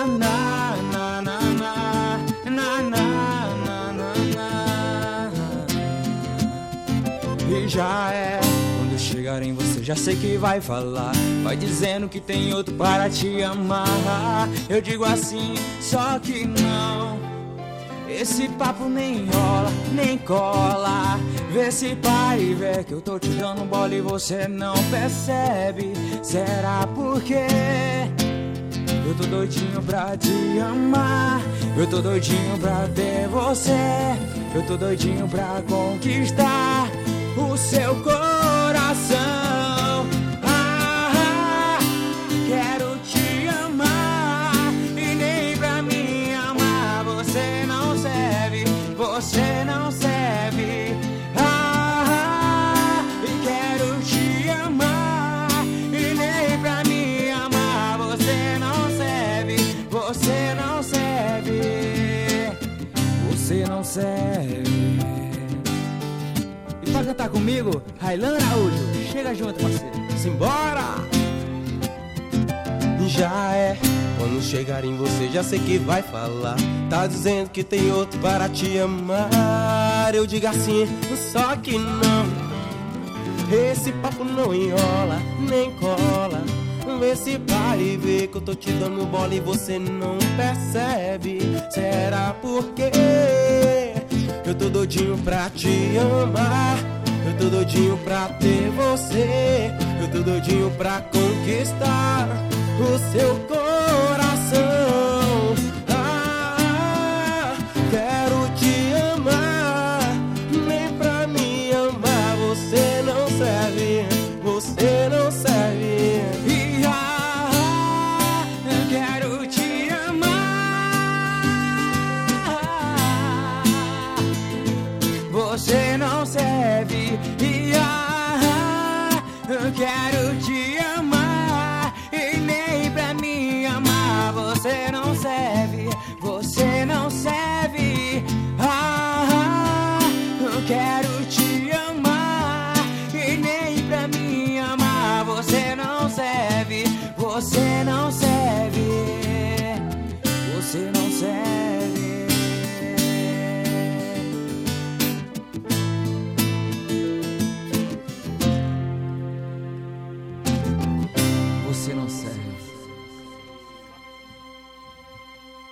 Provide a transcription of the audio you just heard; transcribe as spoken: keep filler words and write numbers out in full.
na, na, na, na, na, na, na, na, na. E já é. Quando chegar em você já sei que vai falar, vai dizendo que tem outro para te amar. Eu digo assim, só que não, esse papo nem rola, nem cola. Vê se para e vê que eu tô te dando bola e você não percebe. Será porque eu tô doidinho pra te amar, eu tô doidinho pra ter você, eu tô doidinho pra conquistar o seu coração. Ah, ah, quero te amar e nem pra mim amar você não serve, você não serve. Ah, ah, e quero te amar e nem pra mim amar você não serve, você não serve, você não serve. Pra cantar comigo, Railan Araújo, chega junto, parceiro. Simbora! Já é, quando chegar em você já sei que vai falar, tá dizendo que tem outro para te amar. Eu digo assim, só que não, esse papo não enrola, nem cola. Vê se para e vê que eu tô te dando bola e você não percebe. Será porque eu tô doidinho pra te amar, eu tô doidinho pra ter você, eu tô doidinho pra conquistar o seu corpo.